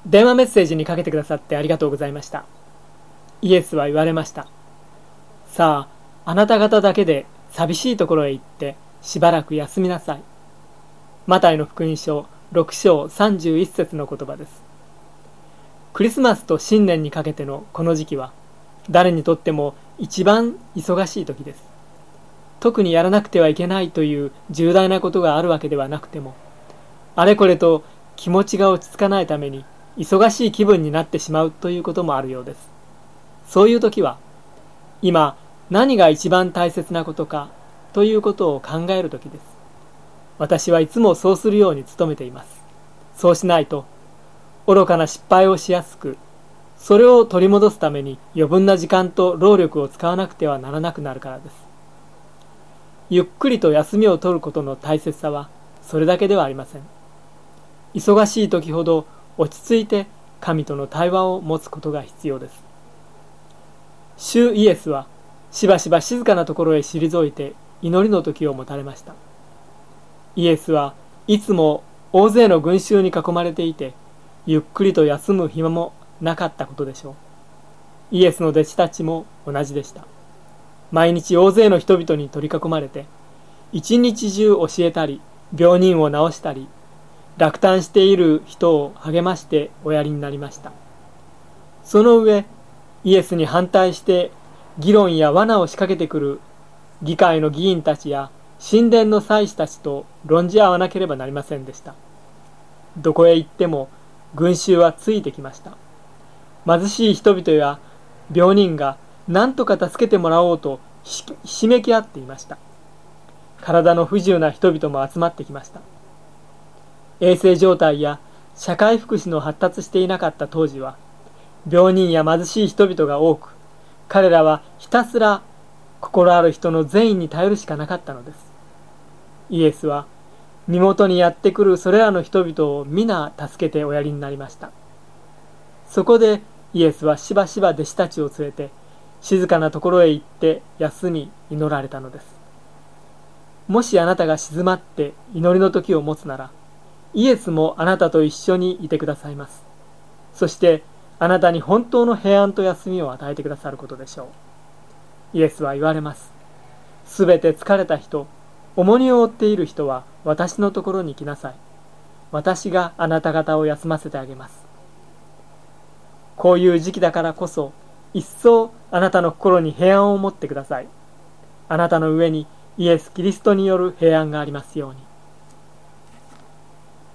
電話メッセージにかけてくださってありがとうございました。イエスは言われました。さあ、あなた方だけで寂しいところへ行ってしばらく休みなさい。マタイの福音書6章31節の言葉です。クリスマスと新年にかけてのこの時期は誰にとっても一番忙しい時です。特にやらなくてはいけないという重大なことがあるわけではなくても、あれこれと気持ちが落ち着かないために忙しい気分になってしまうということもあるようです。そういう時は、今何が一番大切なことかということを考える時です。私はいつもそうするように努めています。そうしないと、愚かな失敗をしやすく、それを取り戻すために余分な時間と労力を使わなくてはならなくなるからです。ゆっくりと休みを取ることの大切さはそれだけではありません。忙しい時ほど落ち着いて神との対話を持つことが必要です。主イエスはしばしば静かなところへ退いて祈りの時を持たれました。イエスはいつも大勢の群衆に囲まれていて、ゆっくりと休む暇もなかったことでしょう。イエスの弟子たちも同じでした。毎日大勢の人々に取り囲まれて、一日中教えたり、病人を治したり、落胆している人を励ましておやりになりました。その上、イエスに反対して議論や罠を仕掛けてくる議会の議員たちや神殿の祭司たちと論じ合わなければなりませんでした。どこへ行っても群衆はついてきました。貧しい人々や病人が何とか助けてもらおうとひしめき合っていました。体の不自由な人々も集まってきました。衛生状態や社会福祉の発達していなかった当時は、病人や貧しい人々が多く、彼らはひたすら心ある人の善意に頼るしかなかったのです。イエスは身元にやってくるそれらの人々を皆助けておやりになりました。そこでイエスはしばしば弟子たちを連れて静かなところへ行って休み祈られたのです。もしあなたが静まって祈りの時を持つなら、イエスもあなたと一緒にいてくださいます。そしてあなたに本当の平安と休みを与えてくださることでしょう。イエスは言われます。すべて疲れた人、重荷を負っている人は私のところに来なさい。私があなた方を休ませてあげます。こういう時期だからこそ、一層あなたの心に平安を持ってください。あなたの上にイエス・キリストによる平安がありますように。